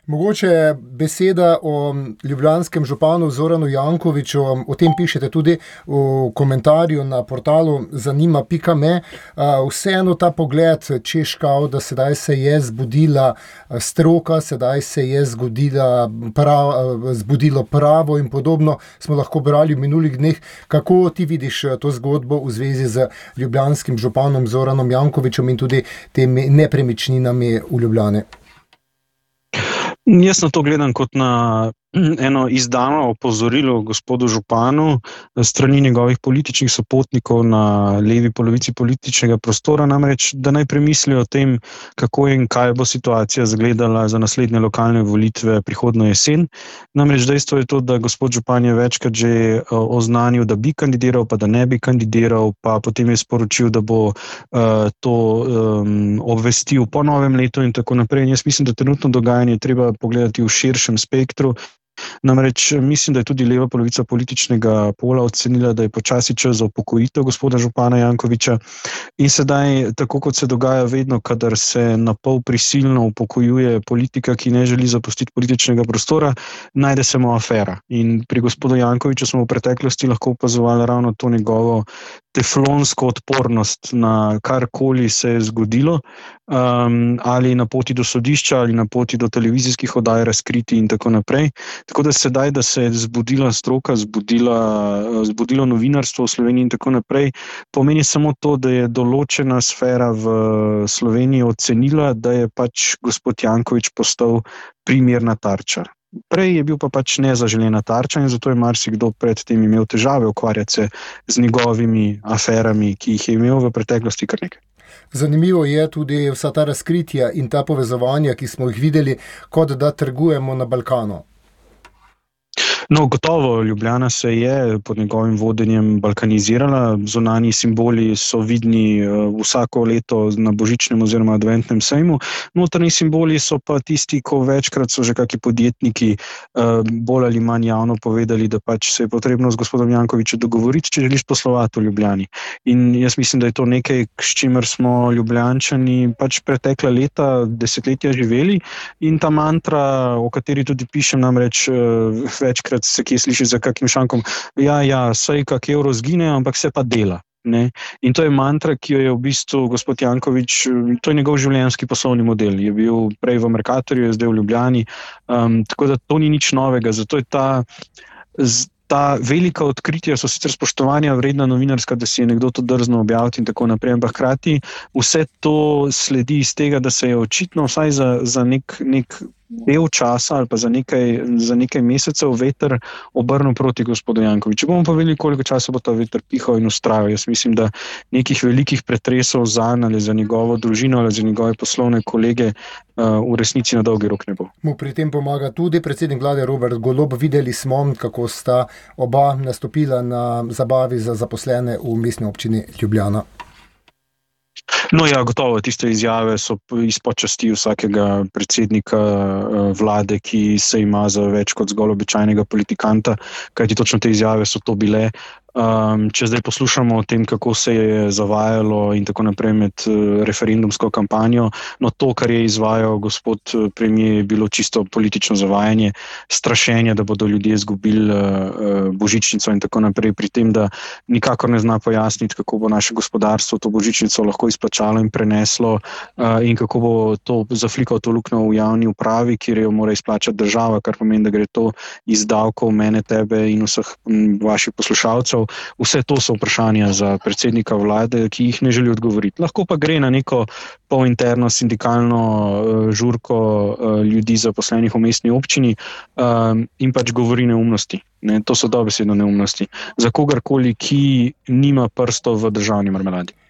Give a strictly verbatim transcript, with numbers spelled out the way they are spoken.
Mogoče beseda o ljubljanskem županu Zoranu Jankoviću, o tem pišete tudi v komentarju na portalu zanima pika me. Vseeno ta pogled, češ kao, da sedaj se je zbudila stroka, sedaj se je zgodila prav, zbudilo pravo in podobno, smo lahko brali v minulih dneh. Kako ti vidiš to zgodbo v zvezi z ljubljanskim županom Zoranom Jankovićem in tudi temi nepremičninami v Ljubljani? Jaz na to gledam kot na eno izdano opozorilo gospodu županu strani njegovih političnih sopotnikov na levi polovici političnega prostora, namreč, da naj premislijo o tem, kako in kaj bo situacija izgledala za naslednje lokalne volitve prihodnjo jesen. Namreč dejstvo je to, da gospod župan je večkrat že oznanil, da bi kandidiral, pa da ne bi kandidiral, pa potem je sporočil, da bo uh, to um, obvestil po novem letu in tako naprej. In jaz mislim, da trenutno dogajanje treba pogledati v širšem spektru. Namreč mislim, da je tudi leva polovica političnega pola ocenila, da je počasi čas za upokojitev gospoda župana Jankovića in sedaj, tako kot se dogaja vedno, kadar se na pol prisilno upokojuje politika, ki ne želi zapustiti političnega prostora, najde se mu afera. In pri gospodu Jankoviću smo v preteklosti lahko opazovali ravno to njegovo teflonsko odpornost na karkoli se je zgodilo, um, ali na poti do sodišča, ali na poti do televizijskih oddaj razkriti in tako naprej. Tako da sedaj, da se je zbudila stroka, zbudila, zbudilo novinarstvo v Sloveniji in tako naprej, pomeni samo to, da je določena sfera v Sloveniji ocenila, da je pač gospod Janković postal primerna tarča. Prej je bil pa pač nezaželena tarča in zato je marsikdo pred tem imel težave ukvarjati se z njegovimi aferami, ki jih je imel v preteklosti kar nekaj. Zanimivo je tudi vsa ta razkritja in ta povezovanja, ki smo jih videli, kot da trgujemo na Balkanu. No, gotovo, Ljubljana se je pod njegovim vodenjem balkanizirala, zunanji simboli so vidni vsako leto na božičnem oziroma adventnem sejmu, notranji simboli so pa tisti, ko večkrat so že kakšni podjetniki bolj ali manj javno povedali, da pač se je potrebno z gospodom Jankovićem dogovoriti, če želiš poslovati v Ljubljani. In jaz mislim, da je to nekaj, s čimer smo Ljubljančani pač pretekla leta, desetletja živeli in ta mantra, o kateri tudi pišem, namreč večkrat se kje sliši za kakim šankom, ja, ja, saj kak evro zgine, ampak se pa dela. Ne? In to je mantra, ki jo je v bistvu gospod Janković, to je njegov življenjski poslovni model. Je bil prej v Mercatorju, je zdaj v Ljubljani, um, tako da to ni nič novega. Zato je ta, ta velika odkritja so sicer spoštovanja vredna novinarska, da si je nekdo to drzno objaviti in tako naprej, ampak hkrati vse to sledi iz tega, da se je očitno vsaj za, za nek, nek del časa ali pa za nekaj, za nekaj mesecev veter obrnil proti gospodu Jankoviću. Bomo pa vedeli, koliko časa bo ta veter pihal in ustrajal. Jaz mislim, da nekih velikih pretresov zanj ali za njegovo družino ali za njegove poslovne kolege uh, v resnici na dolgi rok ne bo. Mu pri tem pomaga tudi predsednik vlade Robert Golob. Videli smo, kako sta oba nastopila na zabavi za zaposlene v mestni občini Ljubljana. No ja, gotovo, tiste izjave so izpod časti vsakega predsednika vlade, ki se ima za več kot zgolj običajnega politikanta, kajti točno te izjave so to bile. Um, če zdaj poslušamo o tem, kako se je zavajalo in tako naprej med referendumsko kampanjo, no to, kar je izvajal gospod premier, je bilo čisto politično zavajanje, strašenje, da bodo ljudje izgubili uh, božičnico in tako naprej, pri tem, da nikakor ne zna pojasniti, kako bo naše gospodarstvo to božičnico lahko izplačalo in preneslo uh, in kako bo to zaflikal to luknjo v javni upravi, kjer jo mora izplačati država, kar pomeni, da gre to iz davkov mene, tebe in vseh m, vaših poslušalcev. Vse to so vprašanja za predsednika vlade, ki jih ne želi odgovoriti. Lahko pa gre na neko polinterno sindikalno uh, žurko uh, ljudi zaposlenih v mestni občini uh, in pač govori neumnosti. Ne? To so dobesedno neumnosti. Za kogarkoli, ki nima prstov v državni marmeladi.